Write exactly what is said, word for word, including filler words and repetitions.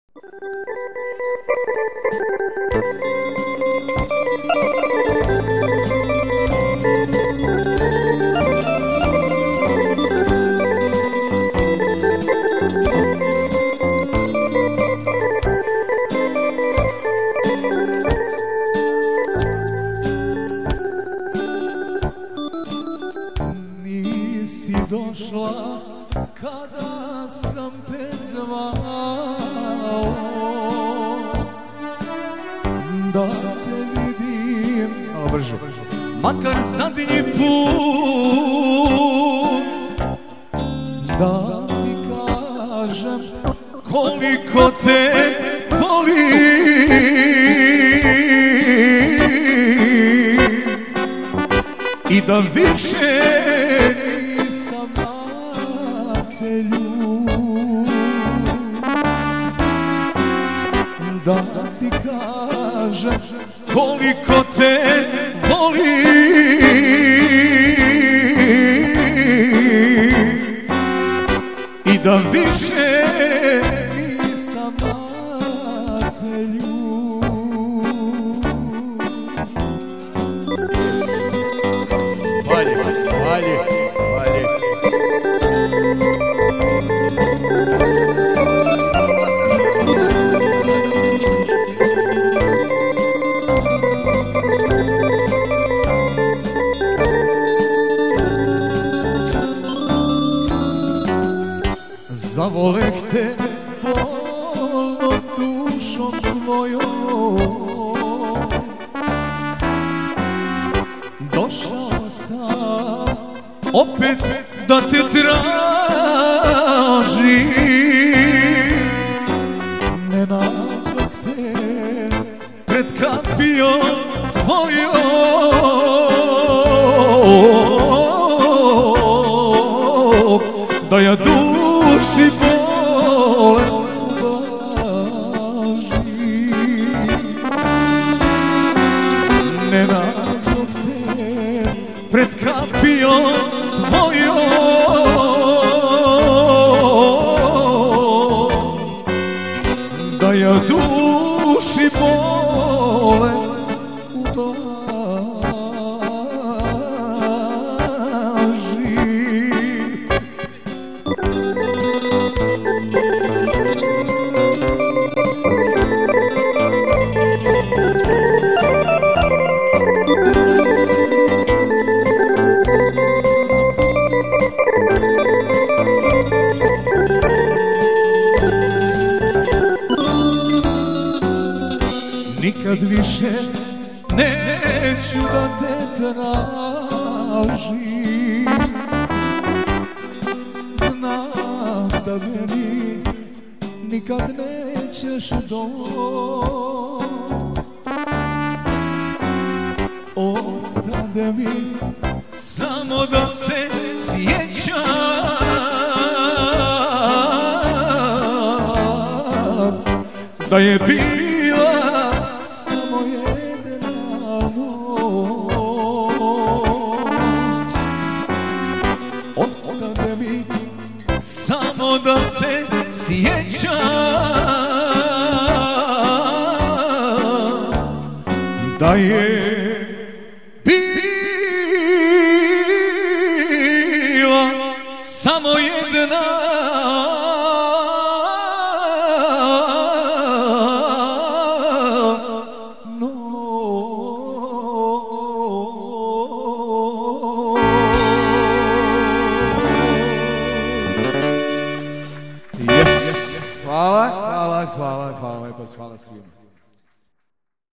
Nisi došla kada sam te zvao, da te vidim, makar zadnji put, da ti kažem koliko te volim i da više nisam na te ljud, da ti kažem koliko te volim i da više nisam na te ljud. Valje, valje, valje. Zavoleh te bolnom dušom svojom, došao sam opet da te tražim, ne nađoh te pred kapijom tvojom, da ja duši bole ublažim, ne nađoh te pred kapijom tvojom, da ja duši bole ublažim. Nikad više neću da te tražim, znam da meni nikad nećeš doći, ostade mi samo da se sjećam da je bila samo jedna noć, ostade mi samo da se sjećam da je bila samo jedna Hvala, hvala, hvala, hvala, hvala svima.